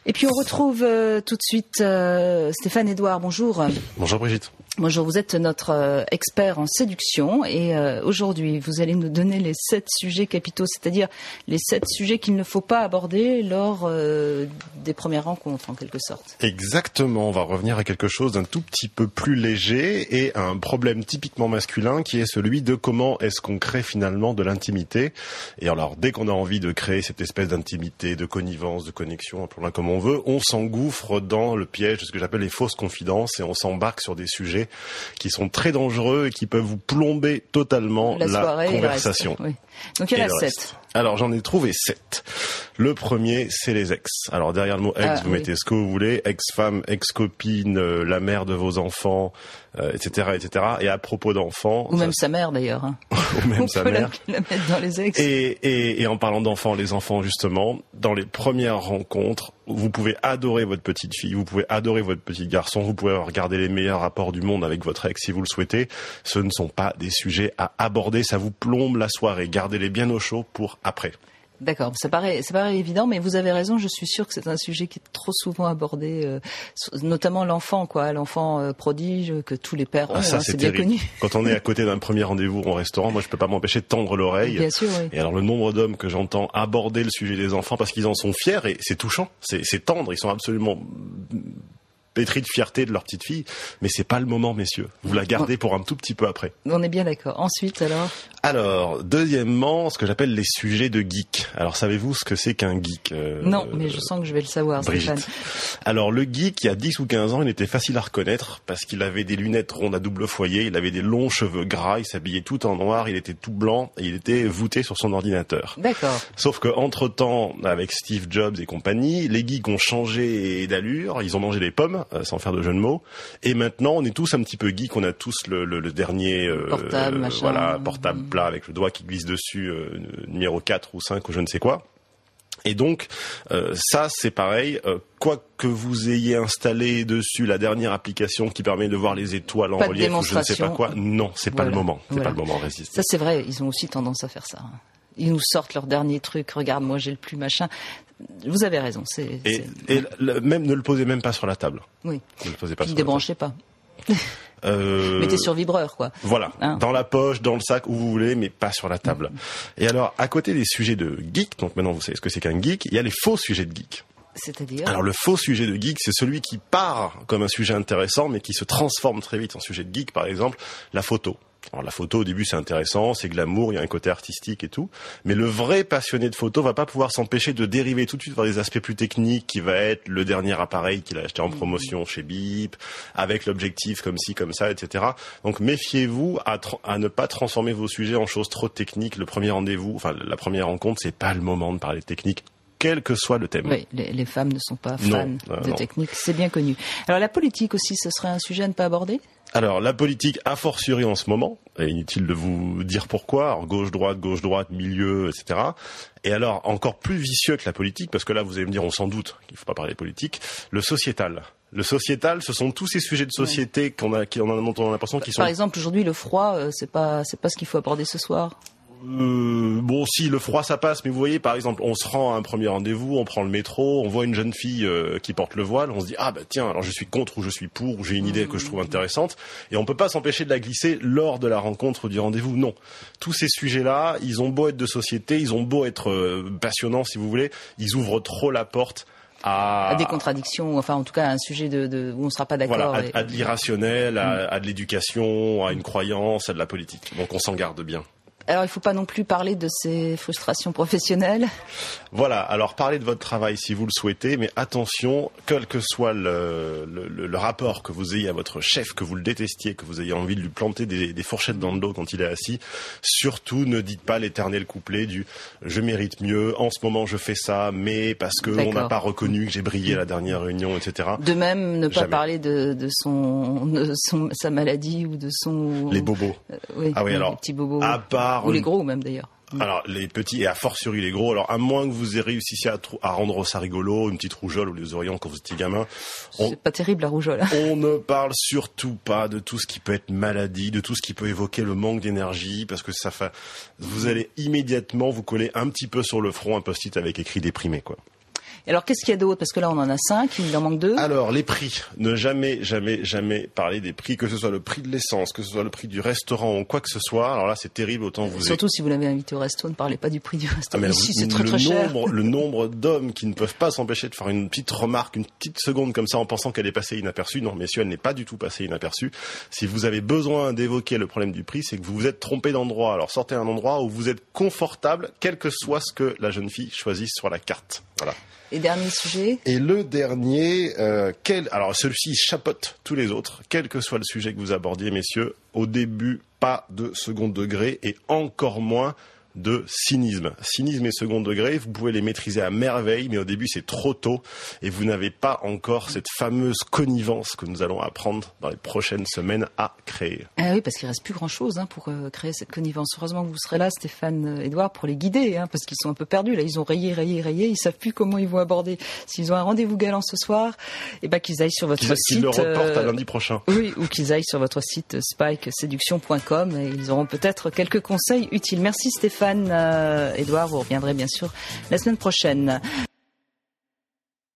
Et puis on retrouve tout de suite Stéphane Edouard. Bonjour. Bonjour Brigitte. Bonjour, vous êtes notre expert en séduction et aujourd'hui vous allez nous donner les 7 sujets capitaux, c'est-à-dire les 7 sujets qu'il ne faut pas aborder lors des premières rencontres en quelque sorte. Exactement, on va revenir à quelque chose d'un tout petit peu plus léger et un problème typiquement masculin qui est celui de comment est-ce qu'on crée finalement de l'intimité. Et alors dès qu'on a envie de créer cette espèce d'intimité, de connivence, de connexion, appelons-la comme on veut, on s'engouffre dans le piège de ce que j'appelle les fausses confidences et on s'embarque sur des sujets qui sont très dangereux et qui peuvent vous plomber totalement la conversation. Oui. Donc il y en a 7. Alors j'en ai trouvé 7. Le premier, c'est les ex. Alors derrière le mot ex, vous mettez ce que vous voulez, ex-femme, ex-copine, la mère de vos enfants, etc., etc. Et à propos d'enfants... Ou même sa mère d'ailleurs. Hein. Ou même sa mère. On peut la mettre dans les ex. Et en parlant d'enfants, les enfants justement, dans les premières rencontres, vous pouvez adorer votre petite fille, vous pouvez adorer votre petit garçon, vous pouvez regarder les meilleurs rapports du monde avec votre ex si vous le souhaitez. Ce ne sont pas des sujets à aborder, ça vous plombe la soirée. Gardez-les bien au chaud pour après. D'accord, ça paraît évident, mais vous avez raison, je suis sûre que c'est un sujet qui est trop souvent abordé, notamment l'enfant, l'enfant prodige que tous les pères ont, ça, c'est bien connu. Quand on est à côté d'un premier rendez-vous au restaurant, moi je peux pas m'empêcher de tendre l'oreille. Bien sûr, oui. Et alors le nombre d'hommes que j'entends aborder le sujet des enfants parce qu'ils en sont fiers et c'est touchant, c'est tendre, ils sont absolument pétris de fierté de leur petite fille, mais c'est pas le moment, messieurs. Vous la gardez pour un tout petit peu après. On est bien d'accord. Ensuite, Alors, deuxièmement, ce que j'appelle les sujets de geek. Alors, savez-vous ce que c'est qu'un geek Non, mais je sens que je vais le savoir, Brigitte. Stéphane. Alors, le geek, il y a 10 ou 15 ans, il était facile à reconnaître parce qu'il avait des lunettes rondes à double foyer, il avait des longs cheveux gras, il s'habillait tout en noir, il était tout blanc et il était voûté sur son ordinateur. D'accord. Sauf que entre-temps, avec Steve Jobs et compagnie, les geeks ont changé d'allure, ils ont mangé les pommes, sans faire de jeu de mots. Et maintenant, on est tous un petit peu geeks. On a tous le dernier portable, machin. Portable plat avec le doigt qui glisse dessus, numéro 4 ou 5 ou je ne sais quoi. Et donc, ça, c'est pareil. Quoi que vous ayez installé dessus la dernière application qui permet de voir les étoiles en relief ou je ne sais pas quoi, non, c'est pas le moment. C'est pas le moment, résiste. Ça, c'est vrai. Ils ont aussi tendance à faire ça. Ils nous sortent leur dernier truc. Regarde, moi, j'ai le plus machin. Vous avez raison. Même ne le posez même pas sur la table. Oui. Ne le posez pas. Ne débranchez pas. Mettez sur vibreur, quoi. Voilà. Dans la poche, dans le sac, où vous voulez, mais pas sur la table. Et alors, à côté des sujets de geek, donc maintenant vous savez ce que c'est qu'un geek, il y a les faux sujets de geek. C'est-à-dire ? Alors le faux sujet de geek, c'est celui qui part comme un sujet intéressant, mais qui se transforme très vite en sujet de geek. Par exemple, la photo. Alors la photo au début c'est intéressant, c'est glamour, il y a un côté artistique et tout, mais le vrai passionné de photo va pas pouvoir s'empêcher de dériver tout de suite vers des aspects plus techniques qui va être le dernier appareil qu'il a acheté en promotion chez Bip, avec l'objectif comme ci, comme ça, etc. Donc méfiez-vous à ne pas transformer vos sujets en choses trop techniques. Le premier rendez-vous, enfin la première rencontre, c'est pas le moment de parler de technique, quel que soit le thème. Oui, les femmes ne sont pas fans de technique, c'est bien connu. Alors la politique aussi, ce serait un sujet à ne pas aborder ? Alors, la politique, a fortiori en ce moment, et inutile de vous dire pourquoi, alors gauche-droite, milieu, etc. Et alors, encore plus vicieux que la politique, parce que là, vous allez me dire, on s'en doute qu'il ne faut pas parler politique, le sociétal. Le sociétal, ce sont tous ces sujets de société dont on a l'impression qu'ils sont... Par exemple, aujourd'hui, le froid, c'est pas ce qu'il faut aborder ce soir. Bon, si le froid ça passe, mais vous voyez, par exemple, on se rend à un premier rendez-vous, on prend le métro, on voit une jeune fille qui porte le voile, on se dit tiens, alors je suis contre ou je suis pour, ou j'ai une idée que je trouve intéressante, et on peut pas s'empêcher de la glisser lors de la rencontre ou du rendez-vous. Non, tous ces sujets-là, ils ont beau être de société, ils ont beau être passionnants si vous voulez, ils ouvrent trop la porte à des contradictions, enfin en tout cas à un sujet où on ne sera pas d'accord. Voilà, à de l'irrationnel, à de l'éducation, à une croyance, à de la politique. Donc on s'en garde bien. Alors, il ne faut pas non plus parler de ses frustrations professionnelles. Voilà, alors parlez de votre travail si vous le souhaitez, mais attention, quel que soit le rapport que vous ayez à votre chef, que vous le détestiez, que vous ayez envie de lui planter des fourchettes dans le dos quand il est assis, surtout ne dites pas l'éternel couplet du « je mérite mieux, en ce moment je fais ça, mais parce qu'on n'a pas reconnu que j'ai brillé à la dernière réunion, etc. » De même, ne pas parler de sa maladie ou de son... Les bobos. Oui, alors, les petits bobos. À part... Ou les gros même d'ailleurs. Alors les petits et a fortiori les gros. Alors à moins que vous réussissiez à rendre ça rigolo, une petite rougeole ou les oreillons quand vous étiez gamin. C'est pas terrible la rougeole. On ne parle surtout pas de tout ce qui peut être maladie, de tout ce qui peut évoquer le manque d'énergie, parce que vous allez immédiatement vous coller un petit peu sur le front un post-it avec écrit déprimé, quoi. Alors, qu'est-ce qu'il y a d'autre? Parce que là, on en a 5, il en manque 2. Alors, les prix. Ne jamais parler des prix, que ce soit le prix de l'essence, que ce soit le prix du restaurant ou quoi que ce soit. Alors là, c'est terrible, autant vous... Surtout si vous l'avez invité au resto, ne parlez pas du prix du resto. Mais ici, c'est très cher. Le nombre d'hommes qui ne peuvent pas s'empêcher de faire une petite remarque, une petite seconde comme ça en pensant qu'elle est passée inaperçue. Non, messieurs, elle n'est pas du tout passée inaperçue. Si vous avez besoin d'évoquer le problème du prix, c'est que vous vous êtes trompé d'endroit. Alors sortez un endroit où vous êtes confortable, quel que soit ce que la jeune fille choisisse sur la carte. Voilà. Et dernier sujet. Et le dernier, alors celui-ci chapeaute tous les autres, quel que soit le sujet que vous abordiez, messieurs, au début, pas de second degré et encore moins de cynisme. Cynisme et second degré, vous pouvez les maîtriser à merveille, mais au début c'est trop tôt et vous n'avez pas encore cette fameuse connivence que nous allons apprendre dans les prochaines semaines à créer. Ah oui, parce qu'il reste plus grand-chose pour créer cette connivence. Heureusement que vous serez là, Stéphane, Édouard, pour les guider, parce qu'ils sont un peu perdus. Là, ils ont rayé, ils savent plus comment ils vont aborder. S'ils ont un rendez-vous galant ce soir, qu'ils aillent sur votre site. Qu'ils le reportent à lundi prochain. Oui, ou qu'ils aillent sur votre site spikeseduction.com et ils auront peut-être quelques conseils utiles. Merci Stéphane. Édouard, vous reviendrez bien sûr la semaine prochaine.